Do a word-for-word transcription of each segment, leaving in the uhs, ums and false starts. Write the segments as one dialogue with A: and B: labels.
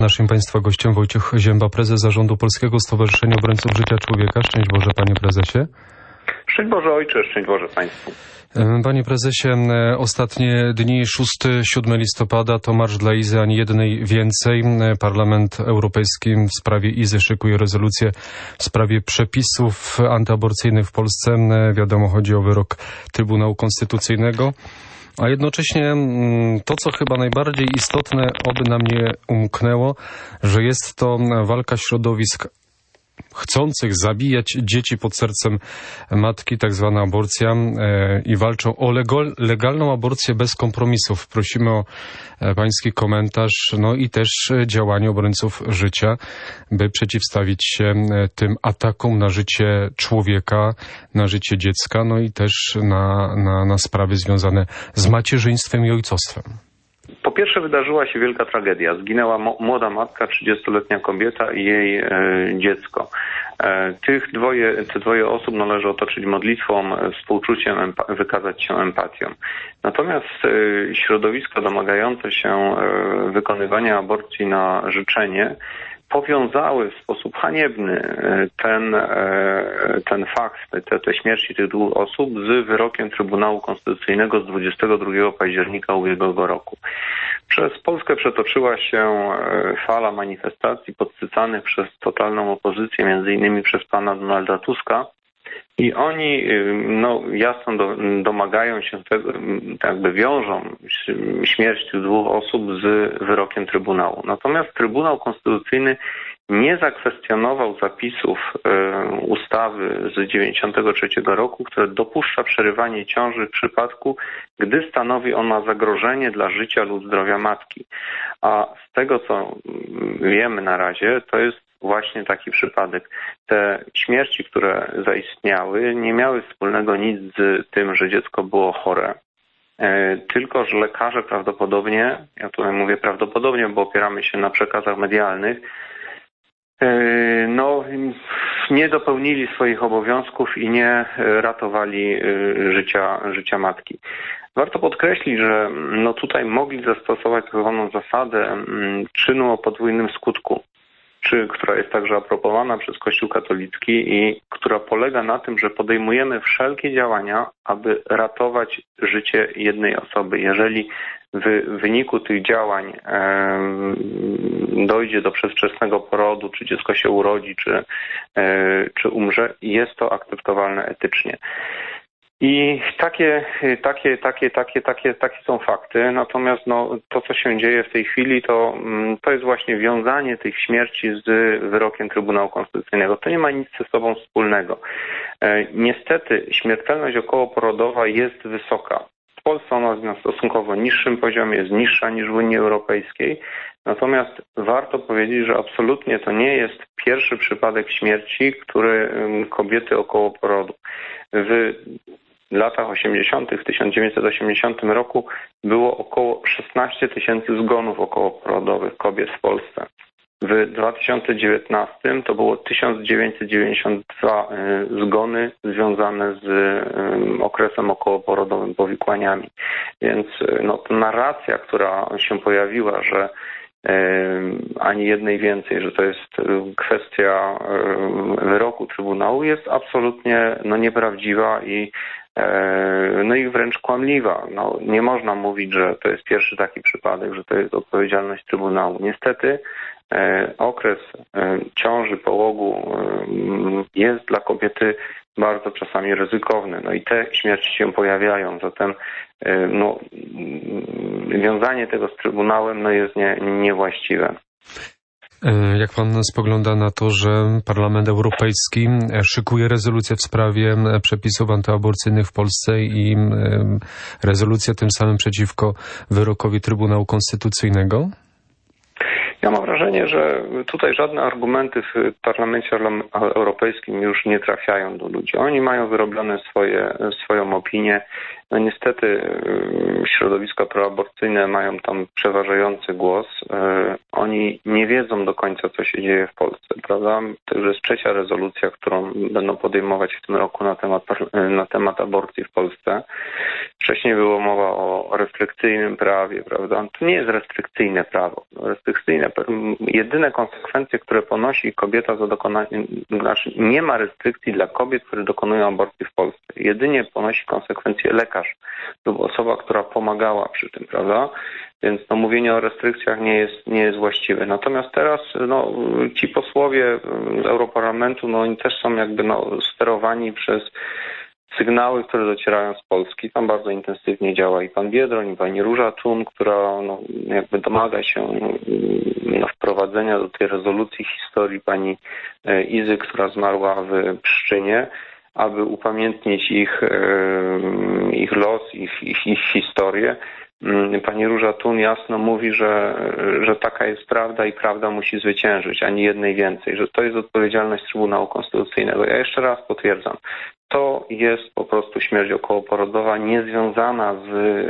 A: Naszym Państwa gościem Wojciech Zięba, prezes zarządu Polskiego Stowarzyszenia Obrońców Życia Człowieka. Szczęść Boże, panie prezesie.
B: Szczęść Boże ojcze, szczęść Boże państwu.
A: Panie prezesie, ostatnie dni, szóstego do siódmego listopada to Marsz dla Izy, ani jednej więcej. Parlament Europejski w sprawie Izy szykuje rezolucję w sprawie przepisów antyaborcyjnych w Polsce. Wiadomo, chodzi o wyrok Trybunału Konstytucyjnego. A jednocześnie to, co chyba najbardziej istotne, oby nam nie umknęło, że jest to walka środowisk chcących zabijać dzieci pod sercem matki, tak zwana aborcja, i walczą o legalną aborcję bez kompromisów. Prosimy o pański komentarz, no i też działanie obrońców życia, by przeciwstawić się tym atakom na życie człowieka, na życie dziecka, no i też na, na, na sprawy związane z macierzyństwem i ojcostwem.
B: Po pierwsze, wydarzyła się wielka tragedia. Zginęła młoda matka, trzydziestoletnia kobieta i jej e, dziecko. E, tych dwoje, te dwoje osób należy otoczyć modlitwą, współczuciem, empa- wykazać się empatią. Natomiast e, środowiska domagające się e, wykonywania aborcji na życzenie powiązały w sposób haniebny ten, ten fakt, te, te śmierci tych dwóch osób z wyrokiem Trybunału Konstytucyjnego z dwudziestego drugiego października ubiegłego roku. Przez Polskę przetoczyła się fala manifestacji podsycanych przez totalną opozycję, między innymi przez pana Donalda Tuska. I oni no, jasno do, domagają się tego, jakby wiążą śmierć tych dwóch osób z wyrokiem Trybunału. Natomiast Trybunał Konstytucyjny nie zakwestionował zapisów e, ustawy z dziewięćdziesiątego trzeciego roku, które dopuszcza przerywanie ciąży w przypadku, gdy stanowi ona zagrożenie dla życia lub zdrowia matki. A z tego, co wiemy na razie, to jest właśnie taki przypadek. Te śmierci, które zaistniały, nie miały wspólnego nic z tym, że dziecko było chore. Tylko że lekarze prawdopodobnie, ja tutaj mówię prawdopodobnie, bo opieramy się na przekazach medialnych, no, nie dopełnili swoich obowiązków i nie ratowali życia, życia matki. Warto podkreślić, że no tutaj mogli zastosować tak zwaną zasadę czynu o podwójnym skutku, czy która jest także aprobowana przez Kościół katolicki i która polega na tym, że podejmujemy wszelkie działania, aby ratować życie jednej osoby. Jeżeli w wyniku tych działań e, dojdzie do przedwczesnego porodu, czy dziecko się urodzi, czy, e, czy umrze, jest to akceptowalne etycznie. I takie, takie, takie, takie, takie, takie są fakty. Natomiast no, to, co się dzieje w tej chwili, to, to jest właśnie wiązanie tych śmierci z wyrokiem Trybunału Konstytucyjnego. To nie ma nic ze sobą wspólnego. Niestety śmiertelność okołoporodowa jest wysoka. W Polsce ona jest na stosunkowo niższym poziomie, jest niższa niż w Unii Europejskiej. Natomiast warto powiedzieć, że absolutnie to nie jest pierwszy przypadek śmierci, który kobiety około porodu. W latach osiemdziesiątych, w tysiąc dziewięćset osiemdziesiątym roku było około szesnaście tysięcy zgonów okołoporodowych kobiet w Polsce. W dwa tysiące dziewiętnastym to było tysiąc dziewięćset dziewięćdziesiąt dwa zgony związane z okresem okołoporodowym, powikłaniami. Więc no, ta narracja, która się pojawiła, że ani jednej więcej, że to jest kwestia wyroku Trybunału, jest absolutnie no, nieprawdziwa i no i wręcz kłamliwa. No, nie można mówić, że to jest pierwszy taki przypadek, że to jest odpowiedzialność Trybunału. Niestety okres ciąży, połogu jest dla kobiety bardzo czasami ryzykowny. No i te śmierci się pojawiają, zatem no, wiązanie tego z Trybunałem no, jest nie, niewłaściwe.
A: Jak pan spogląda na to, że Parlament Europejski szykuje rezolucję w sprawie przepisów antyaborcyjnych w Polsce i rezolucję tym samym przeciwko wyrokowi Trybunału Konstytucyjnego?
B: Ja mam wrażenie, że tutaj żadne argumenty w Parlamencie Europejskim już nie trafiają do ludzi. Oni mają wyrobione swoje, swoją opinię no niestety środowiska proaborcyjne mają tam przeważający głos. Oni nie wiedzą do końca, co się dzieje w Polsce, prawda? To już jest trzecia rezolucja, którą będą podejmować w tym roku na temat, na temat aborcji w Polsce. Wcześniej było mowa o restrykcyjnym prawie, prawda? To nie jest restrykcyjne prawo. Restrykcyjne, jedyne konsekwencje, które ponosi kobieta za dokonanie, znaczy nie ma restrykcji dla kobiet, które dokonują aborcji w Polsce. Jedynie ponosi konsekwencje lekarz lub osoba, która pomagała przy tym, prawda? Więc no, mówienie o restrykcjach nie jest, nie jest właściwe. Natomiast teraz no, ci posłowie z Europarlamentu, no oni też są jakby no, sterowani przez sygnały, które docierają z Polski. Tam bardzo intensywnie działa i pan Biedroń, i pani Róża Thun, która no, jakby domaga się no, wprowadzenia do tej rezolucji historii pani Izy, która zmarła w Pszczynie, aby upamiętnić ich, ich los, ich, ich, ich historię. Pani Róża Thun jasno mówi, że, że taka jest prawda i prawda musi zwyciężyć, ani jednej więcej, że to jest odpowiedzialność Trybunału Konstytucyjnego. Ja jeszcze raz potwierdzam, to jest po prostu śmierć okołoporodowa niezwiązana z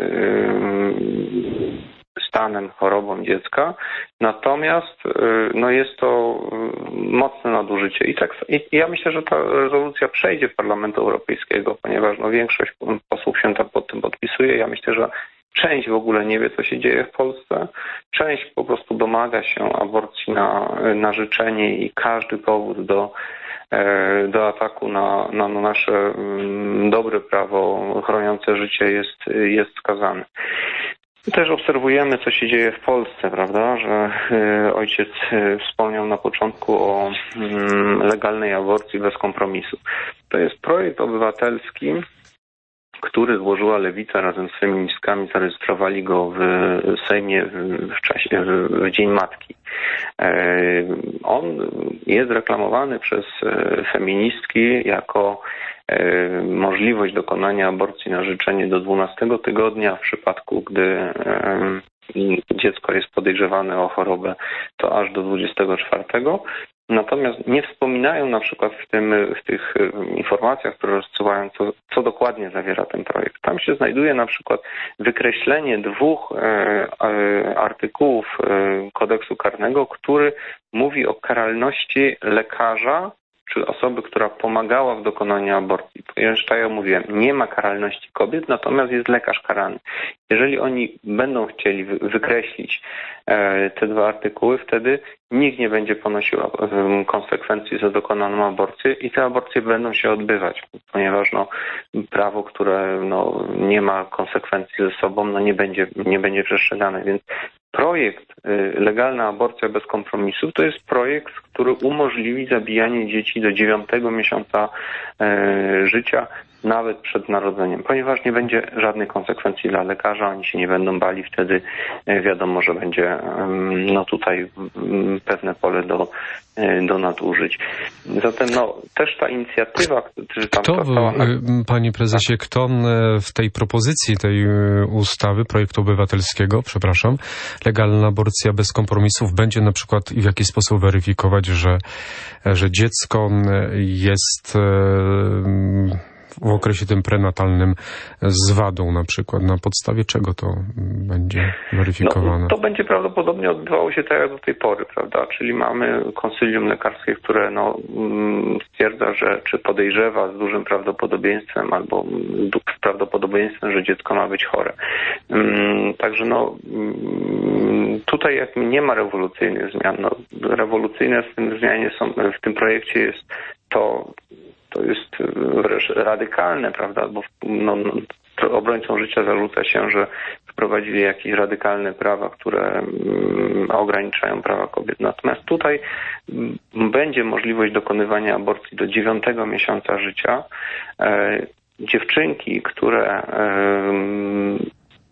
B: stanem, chorobą dziecka, natomiast no jest to mocne nadużycie. I, tak, i ja myślę, że ta rezolucja przejdzie w Parlamentu Europejskiego, ponieważ no większość posłów się tam pod tym podpisuje. Ja myślę, że część w ogóle nie wie, co się dzieje w Polsce. Część po prostu domaga się aborcji na, na życzenie i każdy powód do, do ataku na, na nasze dobre prawo chroniące życie jest, jest skazany. Też obserwujemy, co się dzieje w Polsce, prawda, że ojciec wspomniał na początku o legalnej aborcji bez kompromisu. To jest projekt obywatelski, który złożyła Lewica razem z feministkami, zarejestrowali go w Sejmie w czasie, w Dzień Matki. On jest reklamowany przez feministki jako możliwość dokonania aborcji na życzenie do dwunastego tygodnia w przypadku, gdy dziecko jest podejrzewane o chorobę, to aż do dwudziestego czwartego. Natomiast nie wspominają na przykład w, tym, w tych informacjach, które rozsyłają, co, co dokładnie zawiera ten projekt. Tam się znajduje na przykład wykreślenie dwóch e, artykułów e, kodeksu karnego, który mówi o karalności lekarza czy osoby, która pomagała w dokonaniu aborcji. Ponieważ tak jak mówiłem, nie ma karalności kobiet, natomiast jest lekarz karany. Jeżeli oni będą chcieli wykreślić te dwa artykuły, wtedy nikt nie będzie ponosił konsekwencji za dokonaną aborcję i te aborcje będą się odbywać, ponieważ no, prawo, które no, nie ma konsekwencji ze sobą, no, nie będzie, nie będzie przestrzegane. Więc projekt legalna aborcja bez kompromisów to jest projekt, który umożliwi zabijanie dzieci do dziewiątego miesiąca życia, nawet przed narodzeniem, ponieważ nie będzie żadnej konsekwencji dla lekarza, oni się nie będą bali, wtedy wiadomo, że będzie no tutaj pewne pole do, do nadużyć. Zatem no, też ta inicjatywa, czy tam
A: kto,
B: została...
A: Panie prezesie, kto w tej propozycji tej ustawy, projektu obywatelskiego, przepraszam, legalna aborcja bez kompromisów, będzie na przykład i w jaki sposób weryfikować, że, że dziecko jest w okresie tym prenatalnym z wadą na przykład. Na podstawie czego to będzie weryfikowane?
B: No, to będzie prawdopodobnie odbywało się tak jak do tej pory, prawda? Czyli mamy konsylium lekarskie, które no, stwierdza, że czy podejrzewa z dużym prawdopodobieństwem albo z prawdopodobieństwem, że dziecko ma być chore. Także no, tutaj jak nie ma rewolucyjnych zmian. No, rewolucyjne w tym zmianie są, w tym projekcie jest to, to jest wręcz radykalne, prawda, bo no, obrońcom życia zarzuca się, że wprowadzili jakieś radykalne prawa, które ograniczają prawa kobiet. Natomiast tutaj będzie możliwość dokonywania aborcji do dziewiątego miesiąca życia. Dziewczynki, które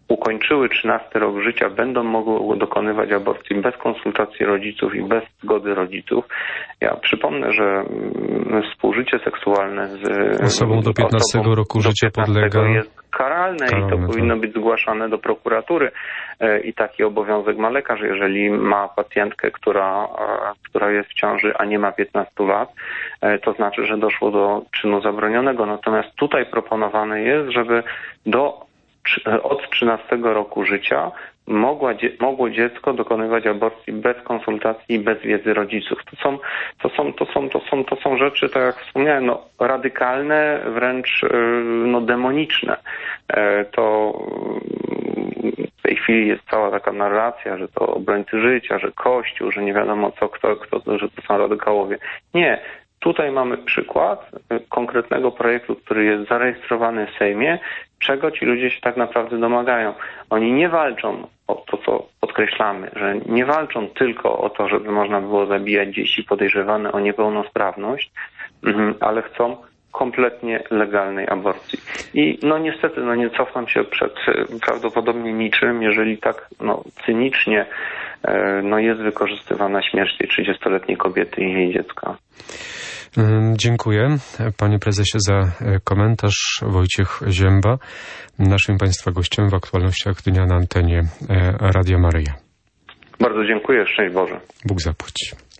B: ukończyły trzynasty rok życia, będą mogły dokonywać aborcji bez konsultacji rodziców i bez zgody rodziców. Ja przypomnę, że współżycie seksualne z
A: osobą do piętnastego
B: osobą
A: roku
B: do
A: życia podlega
B: jest karalne, karalne i to tak. powinno być zgłaszane do prokuratury i taki obowiązek ma lekarz, jeżeli ma pacjentkę, która, która jest w ciąży, a nie ma piętnastu lat, to znaczy, że doszło do czynu zabronionego. Natomiast tutaj proponowane jest, żeby do od trzynastego roku życia mogła, mogło dziecko dokonywać aborcji bez konsultacji i bez wiedzy rodziców. To są, to są, to są, to są, to są rzeczy, tak jak wspomniałem, no, radykalne, wręcz no, demoniczne. To w tej chwili jest cała taka narracja, że to obrońcy życia, że Kościół, że nie wiadomo co, kto, kto, że to są radykałowie. Nie. Tutaj mamy przykład konkretnego projektu, który jest zarejestrowany w Sejmie, czego ci ludzie się tak naprawdę domagają. Oni nie walczą o to, co podkreślamy, że nie walczą tylko o to, żeby można było zabijać dzieci podejrzewane o niepełnosprawność, ale chcą kompletnie legalnej aborcji. I no niestety, no nie cofam się przed prawdopodobnie niczym, jeżeli tak no, cynicznie no, jest wykorzystywana śmierć tej trzydziestoletniej kobiety i jej dziecka.
A: Dziękuję panie prezesie za komentarz. Wojciech Zięba, naszym państwa gościem w aktualnościach dnia na antenie Radia Maryja.
B: Bardzo dziękuję, szczęść Boże.
A: Bóg zapłać.